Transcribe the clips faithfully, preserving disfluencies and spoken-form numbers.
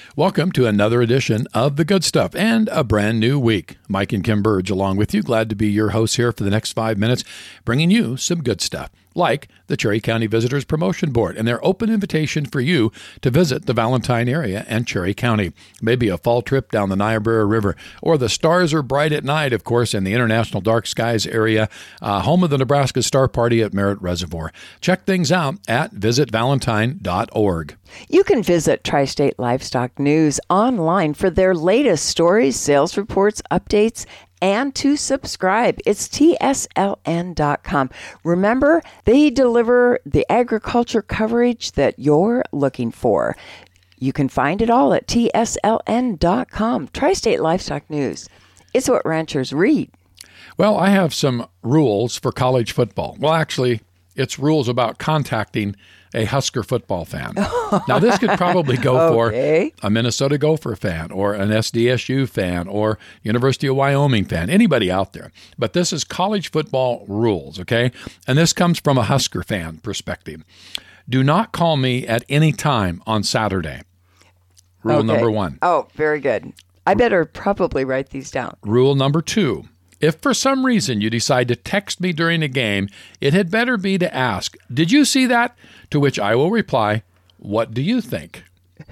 Welcome to another edition of The Good Stuff and a brand new week. Mike and Kim Burge along with you. Glad to be your host here for the next five minutes, bringing you some good stuff, like the Cherry County Visitors Promotion Board and their open invitation for you to visit the Valentine area and Cherry County. Maybe a fall trip down the Niobrara River, or the stars are bright at night, of course, in the International Dark Skies area, uh, home of the Nebraska Star Party at Merritt Reservoir. Check things out at visit valentine dot org. You can visit Tri-State Livestock News online for their latest stories, sales reports, updates, and to subscribe. It's T S L N dot com. Remember, they deliver the agriculture coverage that you're looking for. You can find it all at T S L N dot com. Tri-State Livestock News. It's what ranchers read. Well, I have some rules for college football. Well, actually, it's rules about contacting a Husker football fan. Now, this could probably go okay. for a Minnesota Gopher fan or an S D S U fan or University of Wyoming fan, anybody out there. But this is college football rules, okay? And this comes from a Husker fan perspective. Do not call me at any time on Saturday. Rule okay. number one. Oh, very good. I better probably write these down. Rule number two. If for some reason you decide to text me during a game, it had better be to ask, "Did you see that?" To which I will reply, "What do you think?"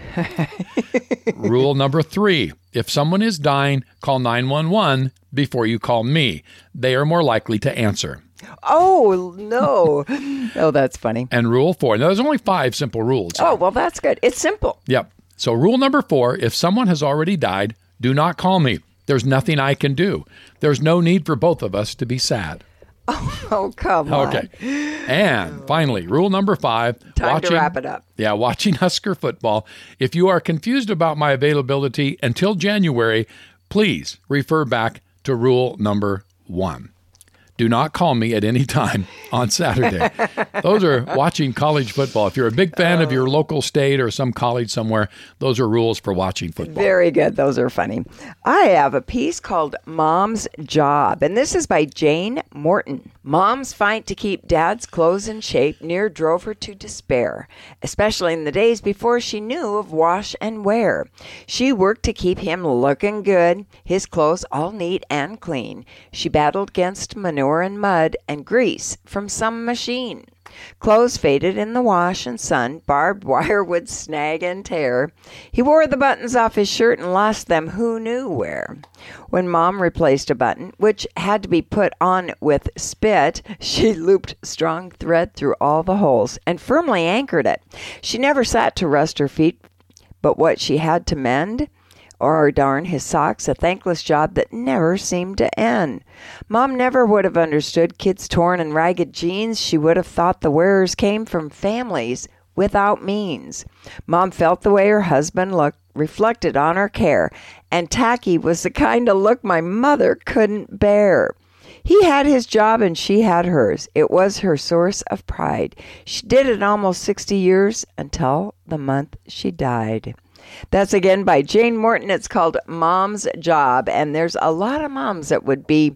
Rule number three. If someone is dying, call nine one one before you call me. They are more likely to answer. Oh, no. Oh, that's funny. And rule four. Now, there's only five simple rules. Oh, well, that's good. It's simple. Yep. So rule number four, if someone has already died, do not call me. There's nothing I can do. There's no need for both of us to be sad. Oh, oh come on. Okay. And finally, rule number five. Time watching, to wrap it up. Yeah, watching Husker football. If you are confused about my availability until January, please refer back to rule number one. Do not call me at any time on Saturday. Those are watching college football. If you're a big fan oh. of your local state or some college somewhere, those are rules for watching football. Very good. Those are funny. I have a piece called Mom's Job, and this is by Jane Morton. Mom's fight to keep Dad's clothes in shape near drove her to despair, especially in the days before she knew of wash and wear. She worked to keep him looking good, his clothes all neat and clean. She battled against manure and mud and grease from some machine. Clothes faded in the wash and sun, barbed wire would snag and tear. He wore the buttons off his shirt and lost them who knew where. When Mom replaced a button, which had to be put on with spit, she looped strong thread through all the holes and firmly anchored it. She never sat to rest her feet, but what she had to mend, or darn his socks, a thankless job that never seemed to end. Mom never would have understood kids' torn and ragged jeans. She would have thought the wearers came from families without means. Mom felt the way her husband looked reflected on her care, and tacky was the kind of look my mother couldn't bear. He had his job and she had hers. It was her source of pride. She did it almost sixty years until the month she died. That's again by Jane Morton. It's called Mom's Job. And there's a lot of moms that would be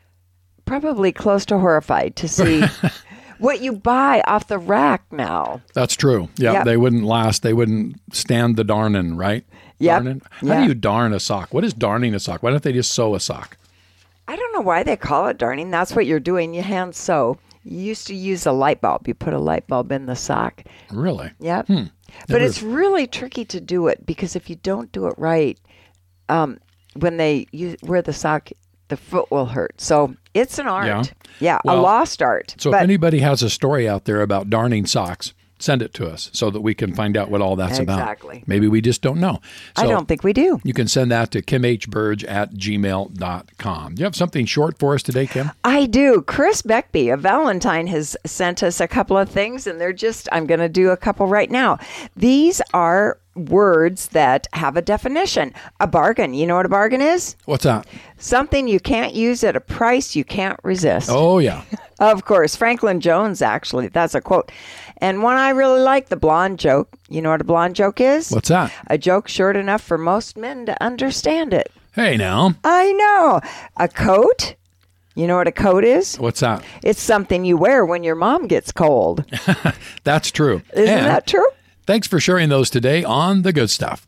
probably close to horrified to see what you buy off the rack now. That's true. Yeah, yep. They wouldn't last. They wouldn't stand the darning, right? Yeah. How yep. do you darn a sock? What is darning a sock? Why don't they just sew a sock? I don't know why they call it darning. That's what you're doing. You hand sew. You used to use a light bulb. You put a light bulb in the sock. Really? Yep. Hmm. But it's really tricky to do it because if you don't do it right, um, when they use, wear the sock, the foot will hurt. So it's an art. Yeah, yeah well, a lost art. So but, if anybody has a story out there about darning socks, send it to us so that we can find out what all that's exactly. about. Exactly. Maybe we just don't know. So I don't think we do. You can send that to kim h burge at gmail dot com. Do you have something short for us today, Kim? I do. Chris Beckby of Valentine has sent us a couple of things, and they're just, I'm going to do a couple right now. These are words that have a definition. A bargain. You know what a bargain is? What's that? Something you can't use at a price you can't resist. Oh, yeah. Of course. Franklin Jones, actually. That's a quote. And one I really like, the blonde joke. You know what a blonde joke is? What's that? A joke short enough for most men to understand it. Hey, now. I know. A coat. You know what a coat is? What's that? It's something you wear when your mom gets cold. That's true. Isn't and that true? Thanks for sharing those today on The Good Stuff.